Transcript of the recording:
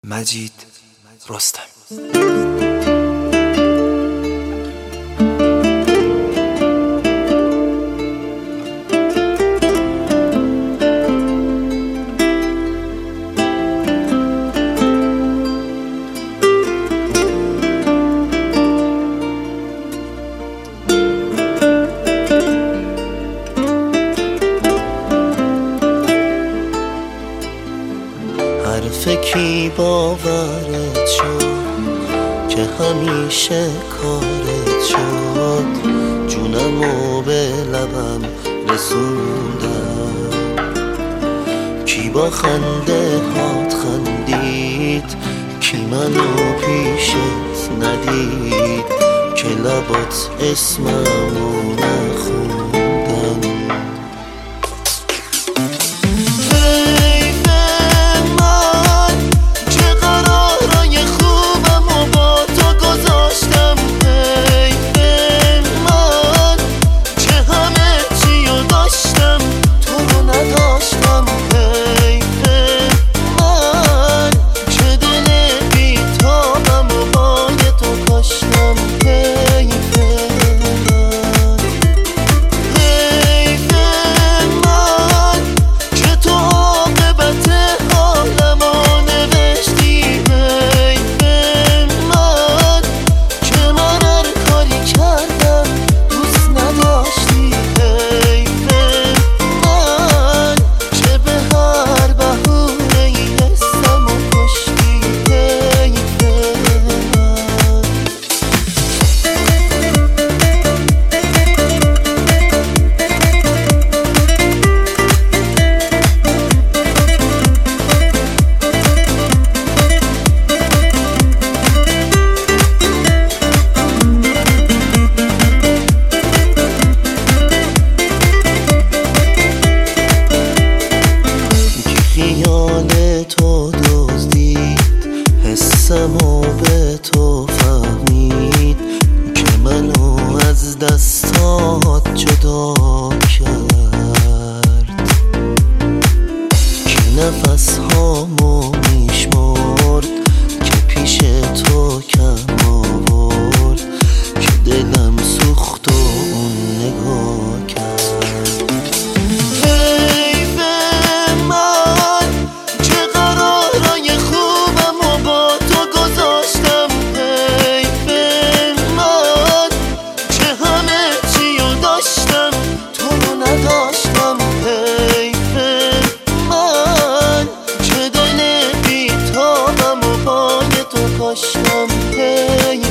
مجید رستم. فکی باورت شد که همیشه کارت شد، جونمو به لبم رسوندم. کی با خنده هات خندید، کی منو پیشت ندید، که لبات اسممو نخوندن. تو دزدید حسمو به تو فهمید، که منو از دستات جدا کرد، که نفس هامو میشمرد، که پیش تو کم آورد، که دلم سوخت و اون نگاه کرد. کاشتم